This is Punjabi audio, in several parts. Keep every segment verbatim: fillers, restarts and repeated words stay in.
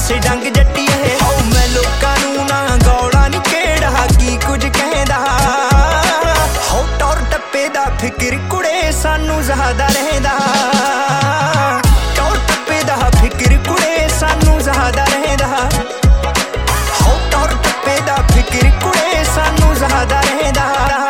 ਕਿਸੇ ਡੰਗ ਜੱਟੀਏ ਹੋ ਮੈਂ ਲੋਕਾਂ ਨੂੰ ਨਾ ਗੌਲਾ ਨੀ ਕਿਹੜਾ ਕੀ ਕੁਝ ਕਹਿੰਦਾ ਹੋ ਟੌਰ ਟੱਪੇ ਦਾ ਫਿਕਰ ਕੁੜੇ ਸਾਨੂੰ ਜ਼ਿਆਦਾ ਰਹਿੰਦਾ ਟੌਰ ਟੱਪੇ ਦਾ ਫਿਕਰ ਕੁੜੇ ਸਾਨੂੰ ਜ਼ਿਆਦਾ ਰਹਿੰਦਾ ਹੋ ਟੌਰ ਟੱਪੇ ਦਾ ਫਿਕਰ ਕੁੜੇ ਸਾਨੂੰ ਜ਼ਿਆਦਾ ਰਹਿੰਦਾ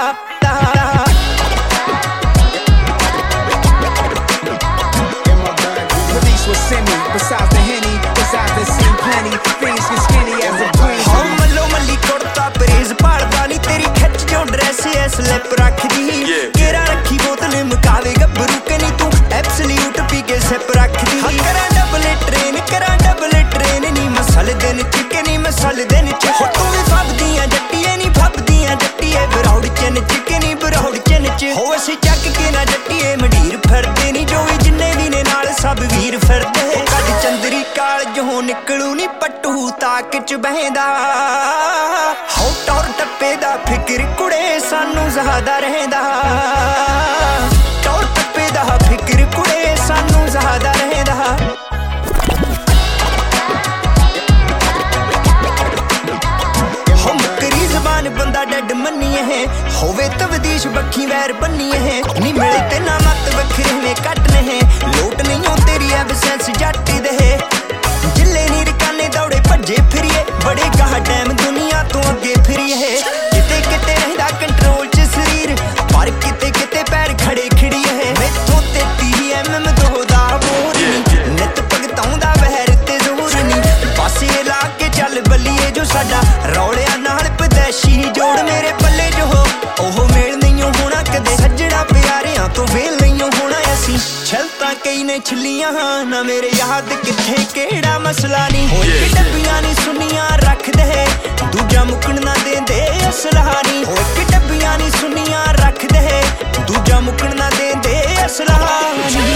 Send me, besides the Henny, besides the seen plenty, things get skinny as a breeze. Oh, ਮੱਲੋ ਮੱਲੀ ਕੁੜਤਾ ਪਰੇਜ਼ ਭਾਲਦਾ ਨੀ ਤੇਰੀ ਖਿੱਚ ਜੋ ਡਰੈਸ ਐ ਸਲਿੱਪ ਰੱਖਦੀ ਕੇਰਾ ਰੱਖੀ ਬੋਤਲ ਮੁਕਾਵੇ ਗੱਭਰੂ ਕਿ ਨੀ ਤੂੰ ਐਬਸੋਲਿਊਟ ਪੀ ਕੇ ਸਿਪ ਰੱਖਦੀ ਹਾਂ ਕਰਾਂ ਡਬਲ ਟ੍ਰੇਨ ਕਰਾਂ ਡਬਲ ਟ੍ਰੇਨ ਨੀ ਮਸਲ ਦਿਨ ਚ ਕਿ ਨੀ ਮਸਲ ਦਿਨ ਚ ਹੋ ਤੂੰ ਵੀ ਫੱਬਦੀਆਂ ਜੱਟੀਏ ਨੀ ਫੱਬਦੀਆਂ ਜੱਟੀਏ ਬਰੌੜ ਚੰਨ ਚ ਕਿ ਨੀ ਬਰੌੜ ਚੰਨ ਚ ਹੋ ਅਸੀਂ ਚੱਕ ਕੇ ਨਾ ਜੱਟੀਏ ਮੰਡੀਰ ਫਿਰਦੇ ਨੀ ਜੋ ਵੀ ਜਿੰਨੇ ਵੀ ਨੇ ਨਾਲ ਸਭ ਵੀਰ ਫਿਰਦੇ ਕੱਢ ਚੰਦਰੀ ਕਾਲਜ ਹੋ ਨਿਕਲੂ ਨੀ ਪੱਟੂ ਤਾਕ ਚ ਬਹਿੰਦਾ ਹੋ ਟੌਰ ਟੱਪੇ ਦਾ ਫਿਕਰ ਕੁੜੇ ਸਾਨੂੰ ਜ਼ਿਆਦਾ ਰਹਿੰਦਾ ਟੌਰ ਟੱਪੇ ਦਾ ਫਿਕਰ ਕੁੜੇ ਸਾਨੂੰ ਜ਼ਿਆਦਾ ਰਹਿੰਦਾ ਹੋ ਮੁਕਰੀ ਜ਼ਬਾਨ ਬੰਦਾ ਡੱਡ ਮੰਨੀਏ ਹੋਵੇ ਤਵਦੀਸ਼ ਬੱਖੀ ਵੈਰ ਬੰਨੀਏ ਨੀ ਮਿਲੇ ਤੇ ਨਾ ਮੱਤ ਵੱਖਰੇ ਨੇ ਕੱਟ ਨੇ ਲੋਟ ਨਹੀਂ ਹੋ ਤੇਰੀ ਐਬਸੈਂਸ ਜੱਟ ਦੇ ਜਿੱਲੇ ਨੀ ਰਕਾਨੇ ਦੌੜੇ ਭੱਜੇ ਫਿਰੀਏ ਬੜੇ ਗਾਹ ਟਾਈਮ ਦੁਨੀਆ ਤੋਂ ਅੱਗੇ ਫਿਰੀਏ ਕਿਤੇ ਕਿਤੇ ਰਹਿੰਦਾ ਕੰਟਰੋਲ ਚ ਸਰੀਰ ਪਰ ਕਿਤੇ ਕਿਤੇ ਪੈਰ ਖੜੇ ਖੜੀਏ ਮੈਥੋਂ ਤੇ ਤੀਹ ਐਮ ਐਮ ਦੋ ਦਾ ਬੋਰ ਨੀ ਨਿਤ ਭਗਤਾਉਂਦਾ ਬਹਿਰ ਤੇ ਜ਼ੋਰ ਨੀ ਪਾਸੇ ਲਾ ਕੇ ਚੱਲ ਬੱਲੀਏ ਜੋ ਸਾਡਾ ਰੌਲਿਆਂ ਨਾਲ ਪਦੈਸ਼ੀ ਜੋੜ ਮੇਰੇ ਪੱਲੇ ਜੋ ਉਹ ਮੇਲ ਨਹੀਂ ਹੋਣਾ ਕਦੇ ਸੱਜਣਾ ਪਿਆਰਿਆਂ ਤੋਂ ਵੇਲ ਨਹੀਂ ਹੋਣਾ ਅਸੀਂ ਛਲ ਤਾਂ ਕਈ ਨੇ ਛਲੀਆਂ ਨਾ ਮੇਰੇ ਯਾਦ ਕਿੱਥੇ ਕਿਹੜਾ ਮਸਲਾ ਨਹੀਂ ਹੋਏ ਡੱਬੀਆਂ ਨੀ ਸੁਨੀਆਂ ਰੱਖਦੇ ਦੂਜਾ ਮੁੱਕਣ ਨਾ ਦੇਂਦੇ ਅਸਲਾ ਨਹੀਂ ਹੋਏ ਡੱਬੀਆਂ ਨੀ ਸੁਨੀਆਂ ਰੱਖਦੇ ਦੂਜਾ ਮੁੱਕਣ ਨਾ ਦੇਂਦੇ ਅਸਲਾ ਨਹੀਂ